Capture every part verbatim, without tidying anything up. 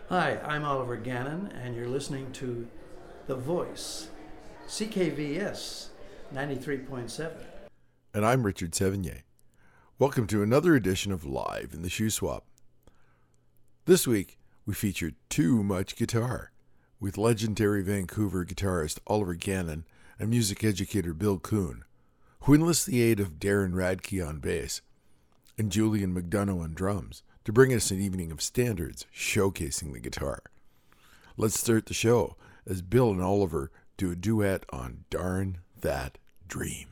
Hi, I'm Oliver Gannon, and you're listening to The Voice, C K V S ninety-three point seven. And I'm Richard Sevigny. Welcome to another edition of Live in the Shoe Swap. This week, we feature Too Much Guitar with legendary Vancouver guitarist Oliver Gannon and music educator Bill Kuhn, who enlists the aid of Darren Radke on bass and Julian McDonough on drums to bring us an evening of standards showcasing the guitar. Let's start the show as Bill and Oliver do a duet on Darn That Dream.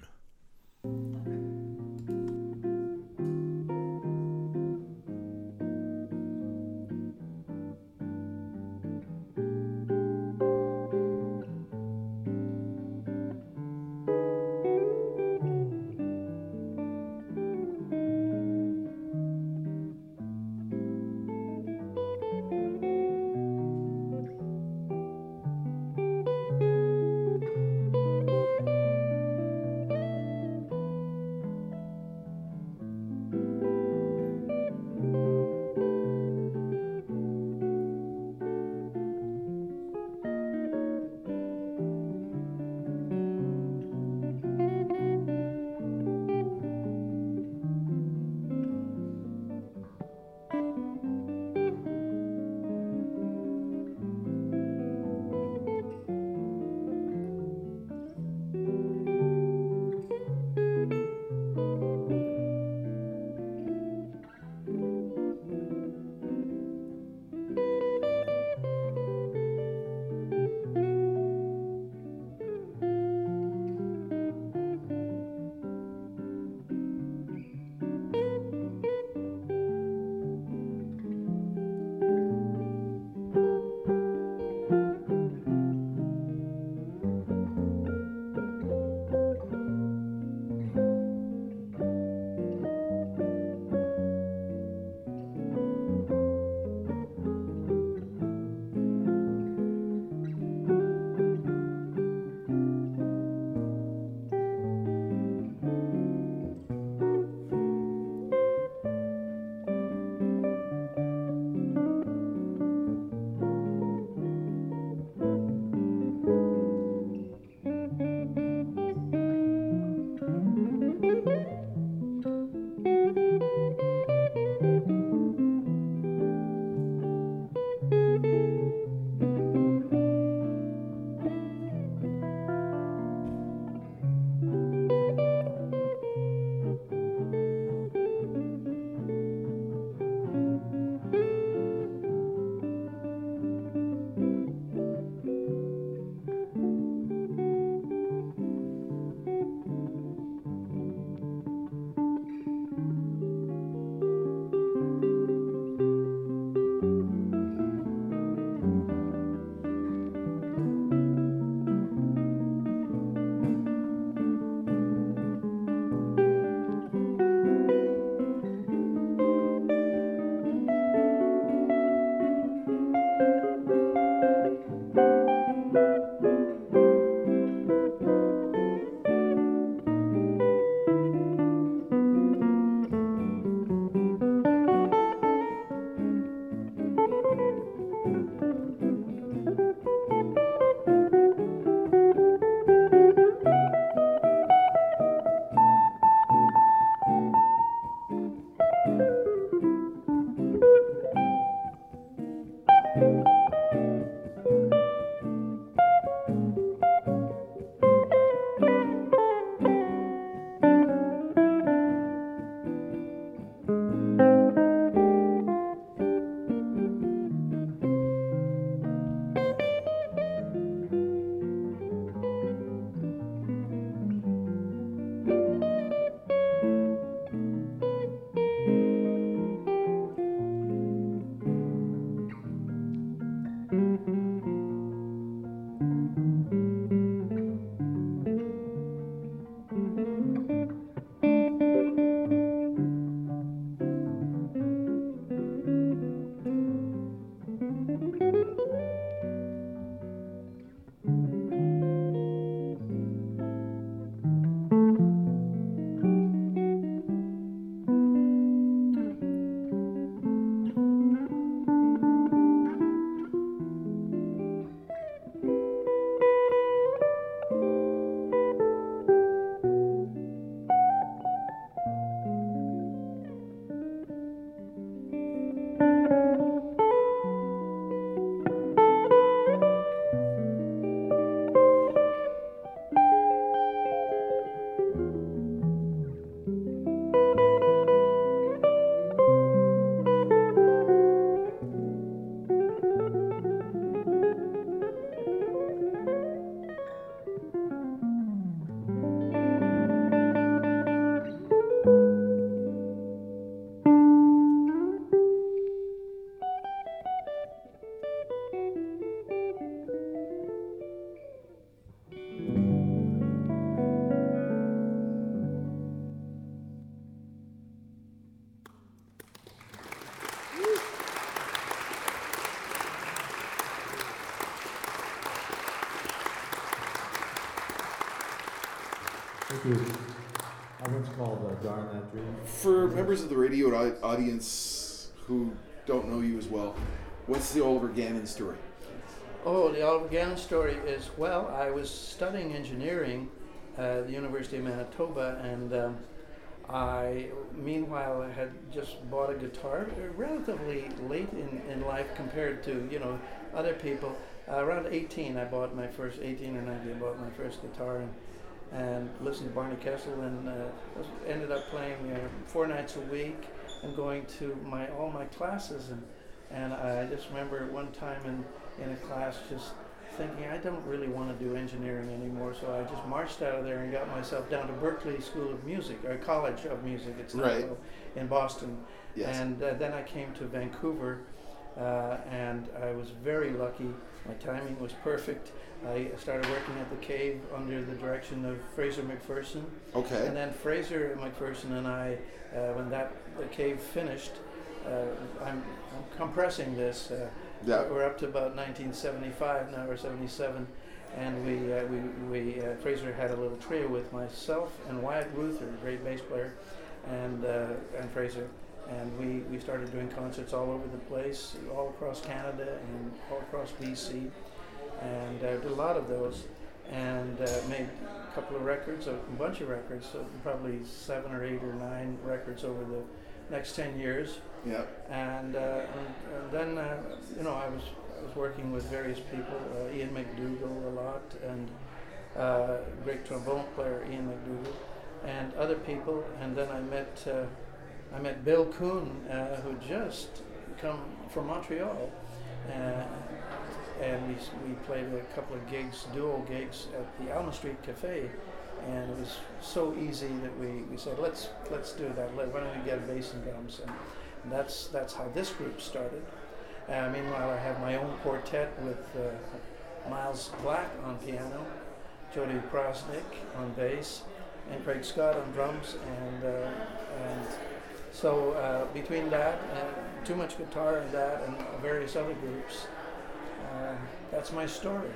Thank you. That one's called uh, Darn That Dream. For members of the radio au- audience who don't know you as well, what's the Oliver Gannon story? Oh, the Oliver Gannon story is, well, I was studying engineering at the University of Manitoba, and um, I, meanwhile, I had just bought a guitar relatively late in, in life compared to, you know, other people. Uh, around eighteen, I bought my first, eighteen or nineteen, I bought my first guitar and, and listened to Barney Kessel, and uh, was, ended up playing uh, four nights a week and going to my all my classes. And, and I just remember one time in, in a class just thinking, I don't really want to do engineering anymore, so I just marched out of there and got myself down to Berklee School of Music, or College of Music, it's now Right. called, in Boston. Yes. And uh, then I came to Vancouver, uh, and I was very lucky. My timing was perfect. I started working at the Cave under the direction of Fraser McPherson. Okay. And then Fraser McPherson and I, uh, when that the Cave finished, uh, I'm, I'm compressing this. Uh, Yeah. We're up to about nineteen seventy-five now, or seventy-seven, and we uh, we we uh, Fraser had a little trio with myself and Wyatt Ruther, a great bass player, and uh, and Fraser, and we, we started doing concerts all over the place, all across Canada and all across B C, and uh, did a lot of those, and uh, made a couple of records, a bunch of records, so probably seven or eight or nine records over the next ten years. Yeah. And, uh, and, and then, uh, you know, I was I was working with various people, uh, Ian McDougall a lot, and uh, great trombone player Ian McDougall, and other people. And then I met uh, I met Bill Kuhn, uh, who just come from Montreal, uh, and we we played a couple of gigs, duo gigs at the Alma Street Cafe. And it was so easy that we, we said, let's let's do that. Let, why don't we get a bass and drums? And, and that's that's how this group started. Uh, meanwhile, I have my own quartet with uh, Miles Black on piano, Jody Krosnick on bass, and Craig Scott on drums. And uh, and so uh, between that, and Too Much Guitar, and that, and various other groups, uh, that's my story.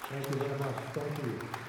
Thank you very much. Thank you.